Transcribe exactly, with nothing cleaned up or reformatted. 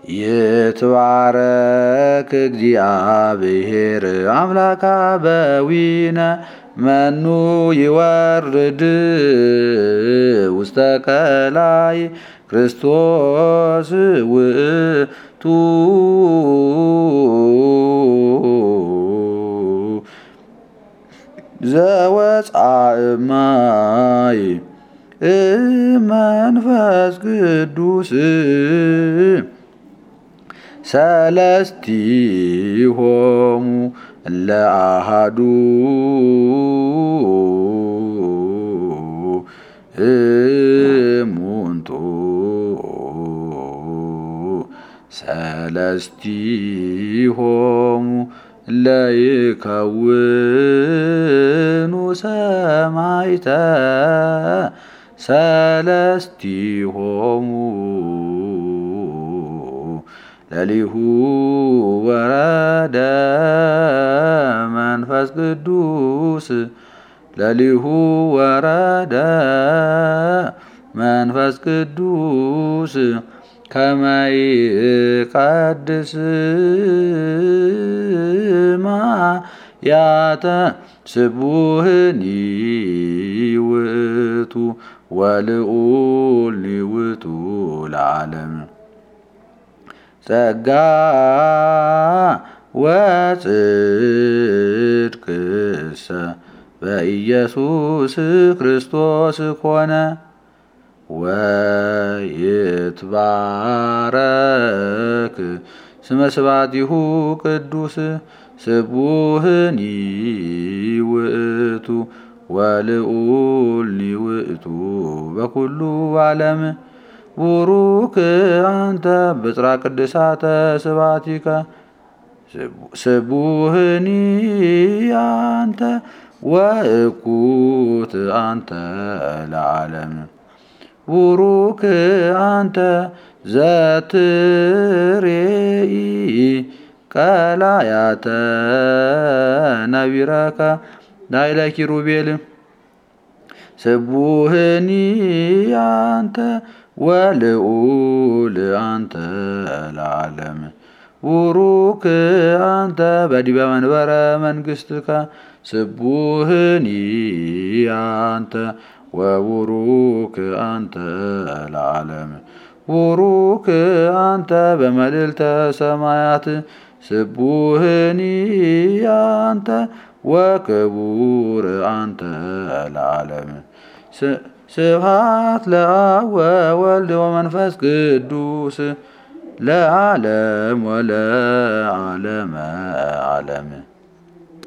ይትባረክ እግዚአብሔር አምላከ አበዊነ መኑ ይወርድ ውስተ ቀላይ ክርስቶስ ውእቱ ዘወፅአ እማይ እመንፈስ ቅዱስ ሰለስቲሆሙ እለ አሐዱ እሙንቱ ሰለስቲሆሙ እለ ይከውኑ ሰማዕተ ሰለስቲሆሙ ለሊሁ ወረደ መንፈስ ቅዱስ ለሊሁ ወረደ መንፈስ ቅዱስ ከመ ይቀድስ ማያተ ስቡህኒ ውእቱ ወልዑል ውእቱ ለዓለም ጸጋ ወጽድቅሰ በኢየሱስ ክርስቶስ ኮነ ወይትባረክ ስመ ስብሐቲሁ ቅዱስ ስቡህኒ ውእቱ ወልዑል ውእቱ በኩሉ ዓለም ቡሩክ አንተ ብጽራ ቅድሳተ ስብሐቲከ ስቡህኒ አንተ ወእኩት አንተ ለዓለም ቡሩክ አንተ ዘትሬኢ ቀላያተ ነቢረከ ላዕለ ኪሩቤል ስቡህኒ አንተ ወልዑል አንተ ለዓለም ቡሩክ አንተ በዲበ መንበረ መንግሥትከ ስቡህኒ አንተ ወቡሩክ አንተ ለዓለም ቡሩክ አንተ በመልዕልተ ሰማያት ስቡህኒ አንተ ወክቡር አንተ ለዓለም ስብሐት ለአብ ወወልድ ወመንፈስ ቅዱስ ለዓለም ወለዓለመ ዓለም